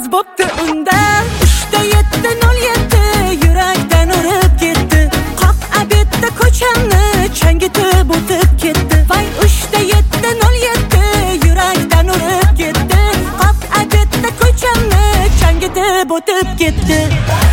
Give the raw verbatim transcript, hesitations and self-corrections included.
bo'pti unda. Uchta yetti nol yetti yurakdan urib ketdi. Qoq abetda ko'chamni changitib o'tib ketdi. Voy uchta yetti nol yetti yurakdan urib ketdi. Qoq abetda ko'chamni changitib o'tib ketdi.